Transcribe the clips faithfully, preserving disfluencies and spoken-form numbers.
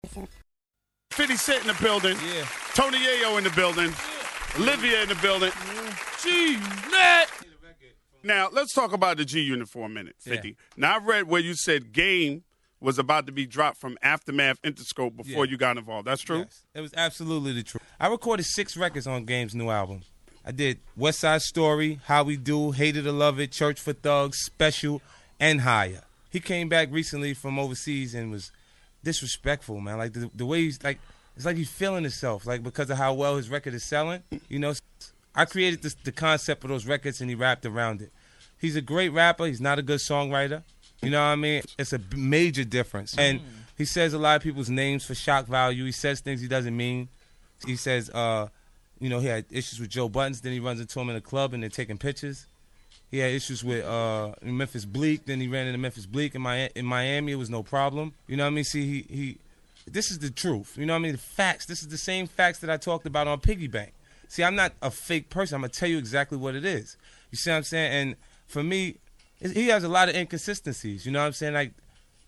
fifty Cent in the building. Yeah. Tony Yayo in the building. Yeah. Olivia in the building. Yeah. G-Unit. Now, let's talk about the G-Unit for a minute, fifty. Yeah. Now, I read where you said Game was about to be dropped from Aftermath Interscope before yeah. you got involved. That's true? Yes. It was absolutely the truth. I recorded six records on Game's new album. I did West Side Story, How We Do, Hated to Love It, Church for Thugs, Special, and Higher. He came back recently from overseas and was disrespectful, man. Like, the, the way he's, like, it's like he's feeling himself, like, because of how well his record is selling. You know, I created this, the concept of those records, and he rapped around it. He's a great rapper. He's not a good songwriter. You know what I mean? It's a major difference. And mm. he says a lot of people's names for shock value. He says things he doesn't mean. He says, uh, you know, he had issues with Joe Buttons. Then he runs into him in a club, and they're taking pictures. He had issues with uh, Memphis Bleak. Then he ran into Memphis Bleak. In, my, in Miami, it was no problem. You know what I mean? See, he, he, this is the truth. You know what I mean? The facts. This is the same facts that I talked about on Piggy Bank. See, I'm not a fake person. I'm going to tell you exactly what it is. You see what I'm saying? And for me, he has a lot of inconsistencies. You know what I'm saying? Like,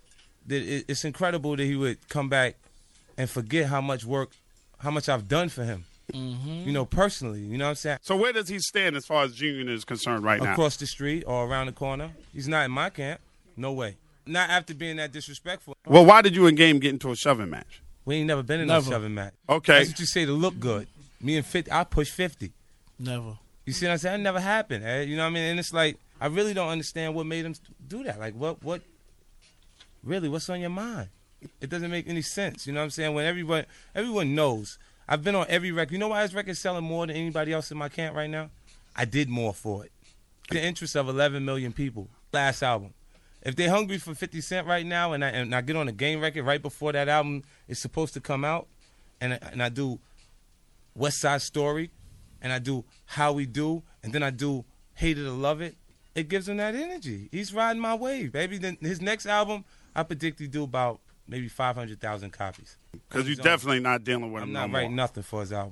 it's incredible that he would come back and forget how much work, how much I've done for him. Mm-hmm. You know, personally. You know what I'm saying? So where does he stand as far as Junior is concerned right Across now? Across the street or around the corner. He's not in my camp. No way. Not after being that disrespectful. Well, why did you and Game get into a shoving match? We ain't never been in never. a shoving match. Okay. That's what you say to look good. Me and fifty, I push fifty. Never. You see what I'm saying? That never happened. Eh? You know what I mean? And it's like, I really don't understand what made him do that. Like, what, what, really, what's on your mind? It doesn't make any sense. You know what I'm saying? When everyone, everyone knows. I've been on every record. You know why his record's selling more than anybody else in my camp right now? I did more for it. The interest of eleven million people. Last album. If they're hungry for fifty Cent right now, and I, and I get on a Game record right before that album is supposed to come out, and, and I do West Side Story, and I do How We Do, and then I do Hated to Love It, it gives him that energy. He's riding my wave, baby. Then his next album, I predict he do about maybe five hundred thousand copies. Because you're definitely not dealing with I'm him not no writing more. nothing for his album.